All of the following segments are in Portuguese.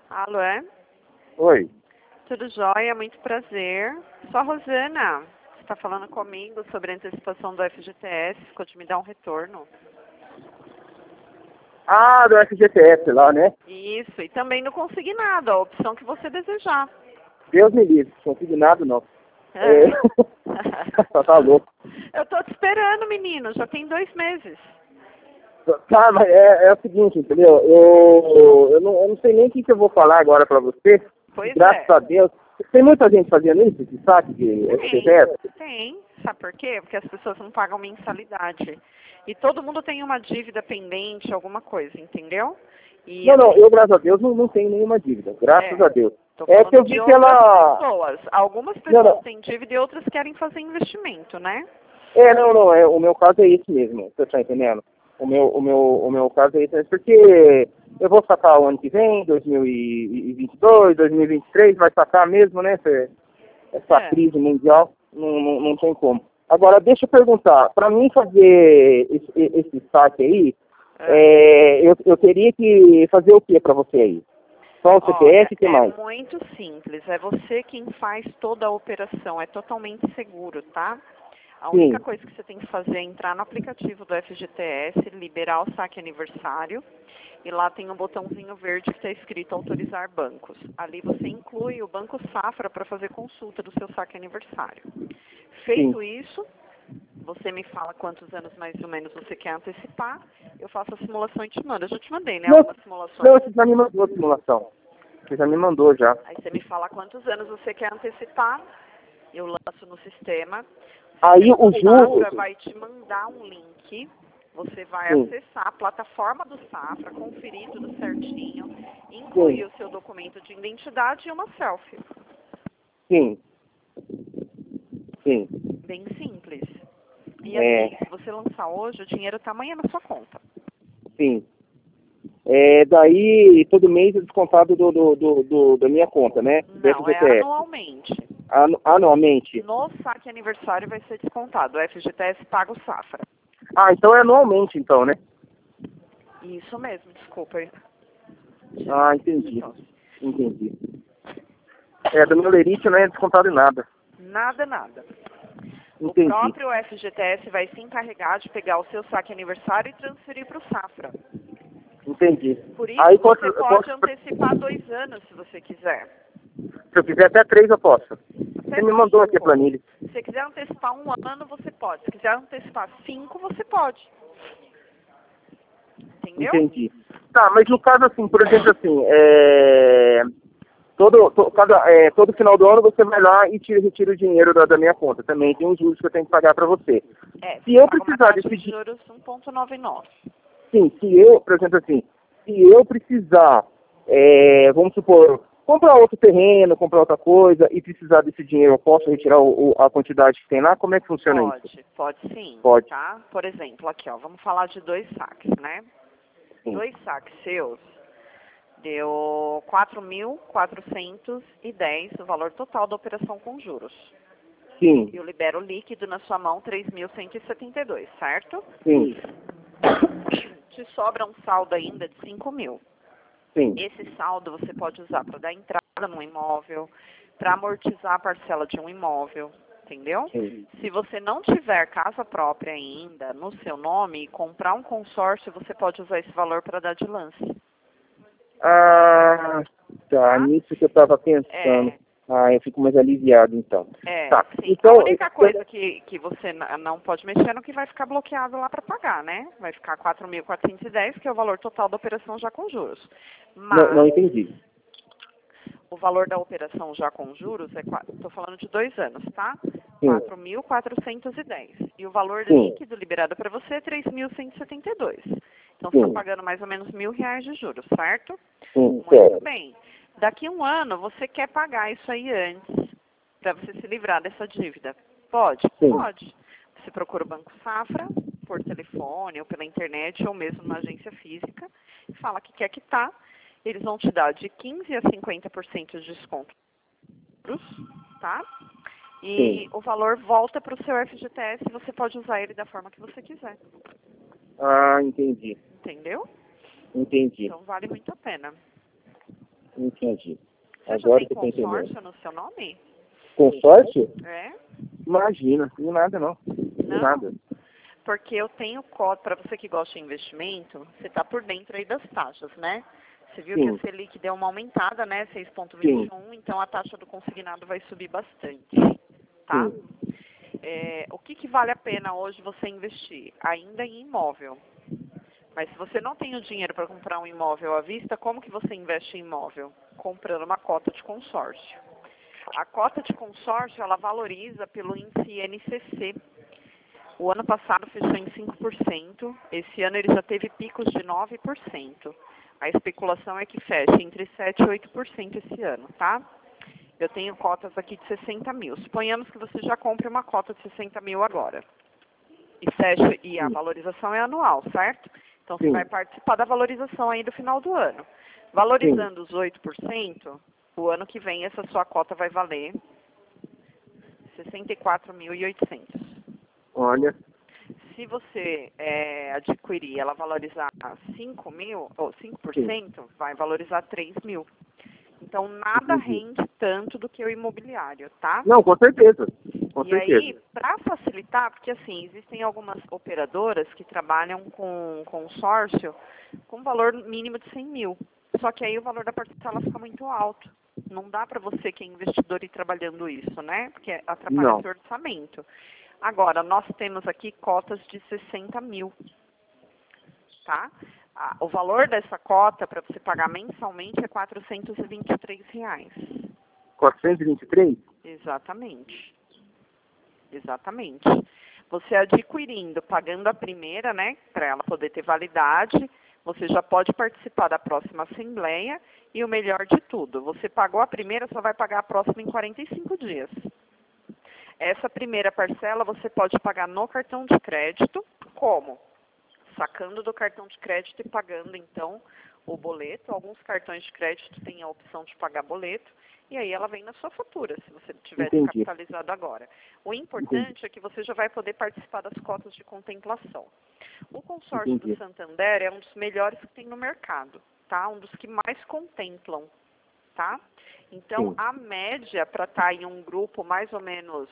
Alô, é? Oi. Tudo jóia? Muito prazer. Sou a Rosana. Você está falando comigo sobre a antecipação do FGTS, ficou de me dar um retorno. Ah, do FGTS lá, né? Isso, e também no consignado, a opção que você desejar. Deus me livre, consignado não. É. Tá louco. Eu tô te esperando, menino, já tem 2 meses. Tá, mas é o seguinte, entendeu? Eu não sei nem o que eu vou falar agora pra você. Pois Graças é. a Deus. Tem muita gente fazendo isso, esse saque de FGTS? Tem. Sabe por quê? Porque as pessoas não pagam mensalidade. E todo mundo tem uma dívida pendente, alguma coisa, entendeu? E Não, assim, eu, graças a Deus, não tenho nenhuma dívida. Graças a Deus. tô É que falando eu de vi que outras ela... pessoas. Algumas Não, pessoas não. têm dívida e outras querem fazer investimento, né? O meu caso é esse mesmo, você tá entendendo? O meu caso é esse mesmo, porque eu vou sacar o ano que vem, 2022, 2023, vai sacar mesmo, né? Essa É. crise mundial, não tem como. Agora, deixa eu perguntar, para mim fazer esse saque aí, eu teria que fazer o que para você aí? Só o Olha, CPF e o que mais? é muito simples. É você quem faz toda a operação. É totalmente seguro, tá? A única Sim, coisa que você tem que fazer é entrar no aplicativo do FGTS, liberar o saque aniversário, e lá tem um botãozinho verde que está escrito autorizar bancos. Ali você inclui o Banco Safra para fazer consulta do seu saque aniversário. sim. Feito isso, você me fala quantos anos mais ou menos você quer antecipar, eu faço a simulação e te mando. Eu já te mandei, né, Não, algumas simulações. não, você já me mandou a simulação. Você já me mandou já. Aí você me fala quantos anos você quer antecipar, eu lanço no sistema. Aí o O Safra juros, vai te mandar um link, você vai sim, acessar a plataforma do Safra, conferir tudo certinho, sim, incluir o seu documento de identidade e uma selfie. sim, sim. Bem simples. E É, assim, se você lançar hoje, o dinheiro está amanhã na sua conta. sim. Daí todo mês é descontado da minha conta, né? Do Não, é FGTS. anualmente. Anualmente. No saque aniversário vai ser descontado. O FGTS paga o Safra. Ah, então é anualmente então, né? Isso mesmo, desculpa. Ah, entendi. Entendi. Do meu lerite não é descontado em nada. Nada, nada. O Entendi. próprio FGTS vai se encarregar de pegar o seu saque aniversário e transferir para o Safra. Entendi. Por Aí isso, você pode posso, antecipar 2 anos, se você quiser. se eu quiser até 3 eu posso. Até Você me mandou aqui a 5. planilha. Se você quiser antecipar 1 ano, você pode. Se quiser antecipar 5, você pode. Entendeu? Entendi. Tá, mas no caso assim, por exemplo assim, todo final do ano você vai lá e retira o dinheiro da minha conta. Também tem uns juros que eu tenho que pagar para você. Se Você eu paga uma precisar taxa desse de juros 1,99. sim, por exemplo assim, se eu precisar, vamos supor, comprar outro terreno, comprar outra coisa e precisar desse dinheiro, eu posso retirar a quantidade que tem lá? Como é que funciona isso? Pode sim, Pode, tá? Por exemplo, aqui, ó, vamos falar de 2 saques, né? sim. 2 saques seus deu 4.410 o valor total da operação com juros. Sim, Eu libero líquido na sua mão 3.172, certo? sim, Te sobra um saldo ainda de 5.000. sim, Esse saldo você pode usar para dar entrada num imóvel, para amortizar a parcela de um imóvel, entendeu? sim. Se você não tiver casa própria ainda no seu nome e comprar um consórcio, você pode usar esse valor para dar de lance. Ah, tá, nisso que eu estava pensando. É, Ah, eu fico mais aliviado então. Tá, sim. A então, única coisa que você não pode mexer é no que vai ficar bloqueado lá para pagar, né? Vai ficar 4.410, que é o valor total da operação já com juros. não Mas entendi. o valor da operação já com juros estou falando de 2 anos, tá? Sim, 4.410. E o valor sim, líquido liberado para você é 3.172. Então você está sim, pagando mais ou menos R$ 1.000 de juros, certo? sim, Muito certo. bem. Daqui 1 ano você quer pagar isso aí antes, para você se livrar dessa dívida. Pode? Sim, Pode. Você procura o Banco Safra, por telefone ou pela internet, ou mesmo numa agência física, e fala que quer quitar. Eles vão te dar de 15% a 50% de desconto, tá? E sim. o valor volta para o seu FGTS e você pode usar ele da forma que você quiser. Ah, entendi. Entendeu? Entendi. Então vale muito a pena. Entendi. Você já Agora tem que eu tô entendendo. consórcio no seu nome? Consórcio? É? Imagina, não nada não. Não? Nada. Porque eu tenho cota, para você que gosta de investimento, você está por dentro aí das taxas, né? Você viu que Sim. a Selic deu uma aumentada, né? Sim. 6,21, então a taxa do consignado vai subir bastante, tá? Sim. O que vale a pena hoje você investir? Ainda em imóvel. Mas se você não tem o dinheiro para comprar um imóvel à vista, como que você investe em imóvel? Comprando uma cota de consórcio. A cota de consórcio, ela valoriza pelo índice INCC. O ano passado fechou em 5%, esse ano ele já teve picos de 9%. A especulação é que feche entre 7% e 8% esse ano, tá? Eu tenho cotas aqui de 60 mil. Suponhamos que você já compre uma cota de 60 mil agora. E feche, e a valorização é anual, certo? Então você Sim. vai participar da valorização aí do final do ano. Valorizando os 8%, o ano que vem essa sua cota vai valer 64.800. Olha. Se você adquirir, ela valorizar 5 mil, ou 5%, vai valorizar 3 mil. Então, nada rende tanto do que o imobiliário, tá? Não, com certeza. Com E certeza. aí, para facilitar, porque assim, existem algumas operadoras que trabalham com consórcio com valor mínimo de 100 mil. Só que aí o valor da parcela fica muito alto. Não dá para você que é investidor ir trabalhando isso, né? Porque atrapalha Não. seu orçamento. Agora, nós temos aqui cotas de 60 mil, tá? O valor dessa cota para você pagar mensalmente é R$ 423. 423? Exatamente. Exatamente. Você adquirindo, pagando a primeira, né, para ela poder ter validade, você já pode participar da próxima assembleia e o melhor de tudo, você pagou a primeira, só vai pagar a próxima em 45 dias. Essa primeira parcela você pode pagar no cartão de crédito, como? Sacando do cartão de crédito e pagando, então, o boleto. Alguns cartões de crédito têm a opção de pagar boleto, e aí ela vem na sua fatura, se você tiver descapitalizado agora. O importante é que você já vai poder participar das cotas de contemplação. O consórcio do Santander é um dos melhores que tem no mercado, tá? Um dos que mais contemplam, tá? Então, a média para estar em um grupo mais ou menos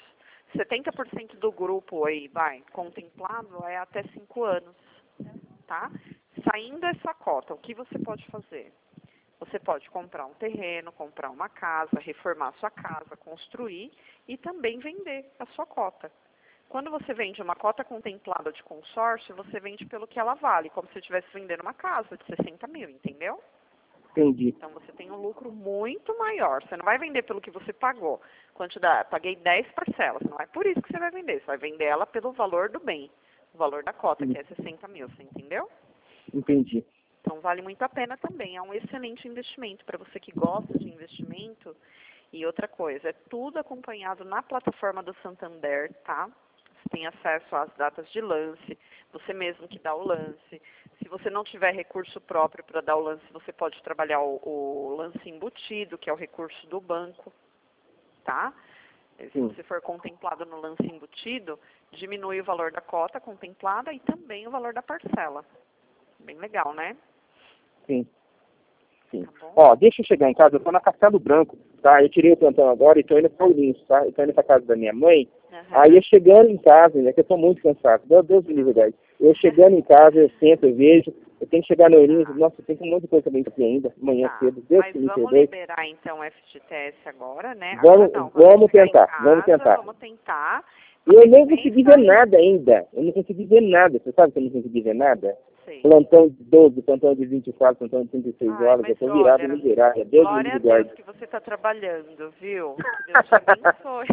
70% do grupo aí, contemplado é até 5 anos, tá? Saindo essa cota, o que você pode fazer? Você pode comprar um terreno, comprar uma casa, reformar a sua casa, construir e também vender a sua cota. Quando você vende uma cota contemplada de consórcio, você vende pelo que ela vale, como se estivesse vendendo uma casa de 60 mil, entendeu? Entendi. Então você tem um lucro muito maior. Você não vai vender pelo que você pagou. Quantidade, paguei 10 parcelas. Não é por isso que você vai vender. Você vai vender ela pelo valor do bem. O valor da cota, que é 60 mil. Você entendeu? Entendi. Então vale muito a pena também. É um excelente investimento para você que gosta de investimento. E outra coisa, é tudo acompanhado na plataforma do Santander, tá? Você tem acesso às datas de lance, você mesmo que dá o lance. Se você não tiver recurso próprio para dar o lance, você pode trabalhar o lance embutido, que é o recurso do banco, tá? Se você for contemplado no lance embutido, diminui o valor da cota contemplada e também o valor da parcela. Bem legal, né? Sim. Sim. Tá bom? Ó, deixa eu chegar em casa, eu tô na Castelo Branco, tá? Eu tirei o plantão agora e tô indo para Ourinhos, tá? Eu tô indo pra casa da minha mãe. Aí eu chegando em casa, né, que eu tô muito cansado, Deus me livre, guys. Eu chegando em casa, eu sento, eu vejo, eu tenho que chegar no Ourinhos, nossa, tem um monte de coisa também aqui ainda, amanhã cedo, Deus que me Mas vamos perdoe. liberar então o FGTS agora, né? Vamos, Agora não, vamos tentar, casa, vamos tentar. Vamos tentar. Eu nem consegui ver nada ainda, eu não consegui ver nada, você sabe que eu não consegui ver nada? Sei. Plantão de 12, plantão de 24, plantão de 36 horas, eu tô virado no girar, Deus me livre, guarde. Deus que você está trabalhando, viu? Que Deus te abençoe.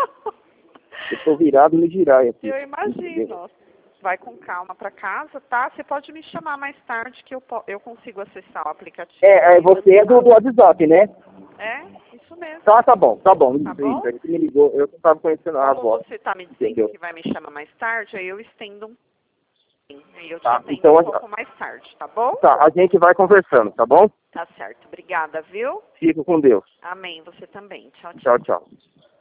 Eu tô virado no girar aqui. Eu imagino. Vai com calma para casa, tá? Você pode me chamar mais tarde que eu consigo acessar o aplicativo. Você é do WhatsApp, né? É, isso mesmo. Tá bom. Tá bom? Você me ligou, eu não estava conhecendo a voz. Como você tá me dizendo que vai me chamar mais tarde, aí eu estendo aí eu te atendo então, um pouco mais tarde, tá bom? Tá, a gente vai conversando, tá bom? Tá certo. Obrigada, viu? Fico com Deus. Amém. Você também. Tchau, Tchau, tchau. tchau.